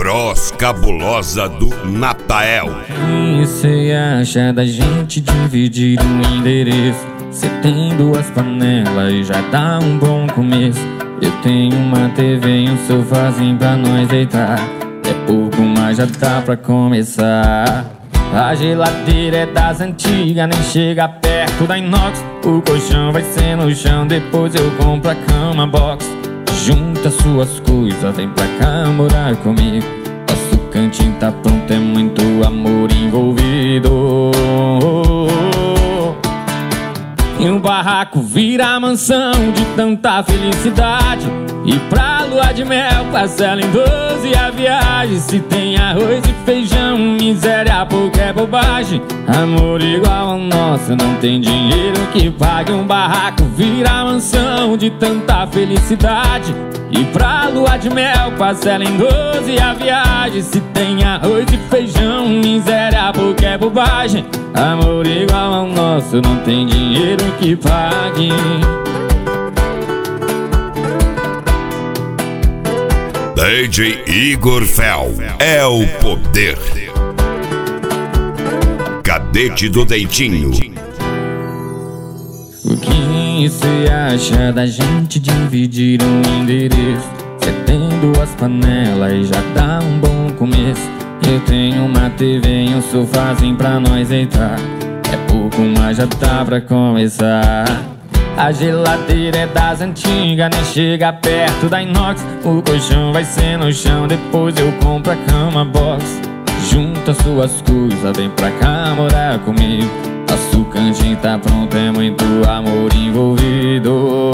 Feroz Cabulosa do Natael. E cê acha da gente dividir um endereço? Cê tem duas panelas e já dá um bom começo. Eu tenho uma TV e um sofazinho pra nós deitar. É pouco, mas já dá pra começar. A geladeira é das antigas, nem chega perto da inox. O colchão vai ser no chão, depois eu compro a cama box. Junta suas coisas, vem pra cá morar comigo. Nosso cantinho tá pronto, é muito amor envolvido. E o barraco vira mansão de tanta felicidade. E pra lua de mel, parcela em 12 a viagem. Se tem arroz e feijão, miséria, pouco é bobagem. Amor igual ao nosso, não tem dinheiro que pague. Um barraco vira mansão de tanta felicidade. E pra lua de mel, parcela em 12 a viagem. Se tem arroz e feijão, miséria, pouco é bobagem. Amor igual ao nosso, não tem dinheiro que pague. DJ Igor Fel é o poder. Cadete do Dentinho. O que cê acha da gente dividir um endereço? Cê tem duas panelas e já dá um bom começo. Eu tenho uma TV e um sofazinho pra nós deitar. É pouco, mas já dá pra começar. A geladeira é das antigas, nem chega perto da inox. O colchão vai ser no chão, depois eu compro a cama box. Junta suas coisas, vem pra cá morar comigo. Nosso cantinho tá pronto, é muito amor envolvido.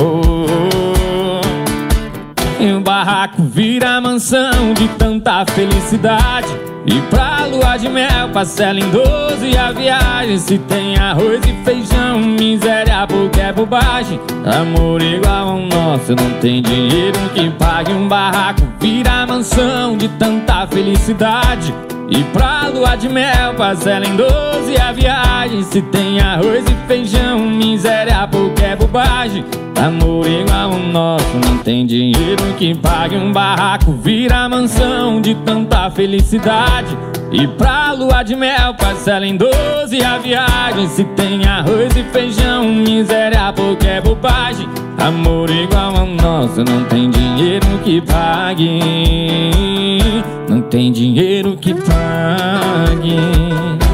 E o barraco vira mansão de tanta felicidade. E pra lua de mel, parcela em 12 a viagem. Se tem arroz e feijão, miséria, pouco é bobagem. Amor igual ao nosso, não tem dinheiro que pague. Um barraco vira mansão de tanta felicidade. E pra lua de mel, parcela em 12 a viagem. Se tem arroz e feijão, miséria, pouco é bobagem. Amor igual ao nosso, não tem dinheiro que pague. Um barraco vira mansão de tanta felicidade. E pra lua de mel, parcela em 12 a viagem. Se tem arroz e feijão, miséria, pouco é bobagem. Amor igual ao nosso, não tem dinheiro que pague. Não tem dinheiro que pague.